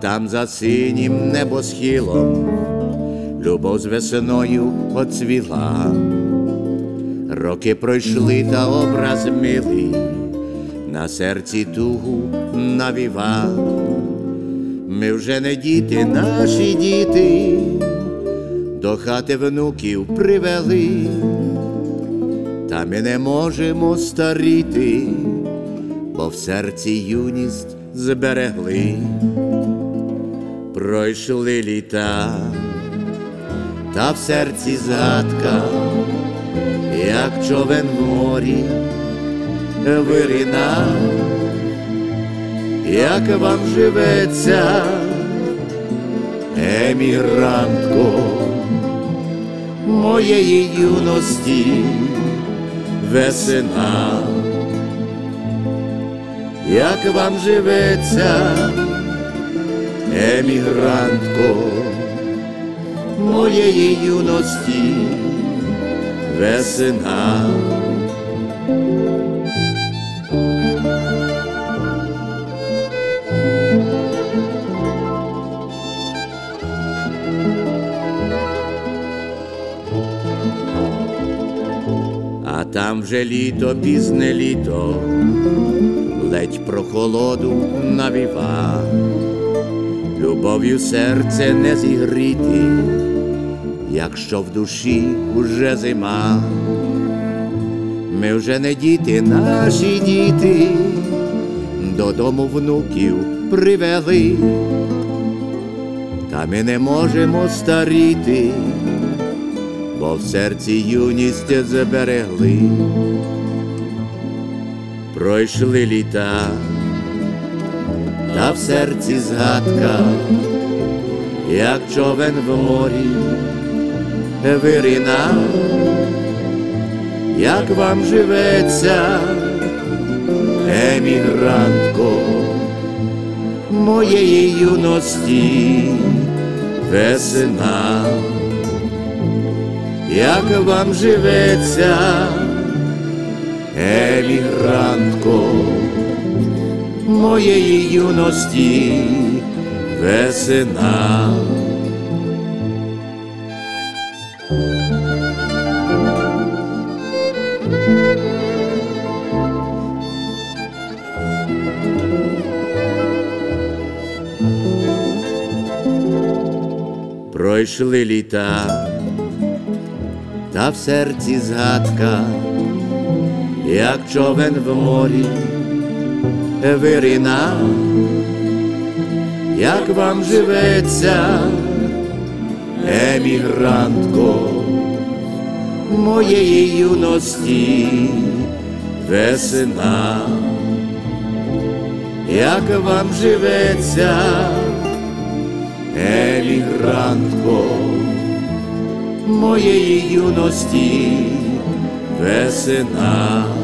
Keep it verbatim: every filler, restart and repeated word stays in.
там за синім небосхилом любов з весною оцвіла. Роки пройшли, та образ милий на серці тугу навівав. Ми вже не діти, наші діти до хати внуків привели, та ми не можемо старіти, бо в серці юність зберегли. Пройшли літа, та в серці згадка, як човен в морі вирина. Як вам живеться, емігрантко моєї юності весна? Як вам живеться, емігрантко моєї юності весна? А там вже літо, пізне літо, ледь прохолоду навіва. Любов'ю серце не зігріти, якщо в душі уже зима. Ми вже не діти, наші діти додому внуків привели, та ми не можемо старіти, бо в серці юність зберегли. Пройшли літа, та в серці згадка, як човен в морі вирина. Як вам живеться, емігрантко моєї юності весна? Як вам живеться, емігрантко моєї юності весна? Пройшли літа, та в серці згадка, як човен в морі вирина. Як вам живеться, емігрантко моєї юності весна? Як вам живеться, емігрантко моєї юності весна?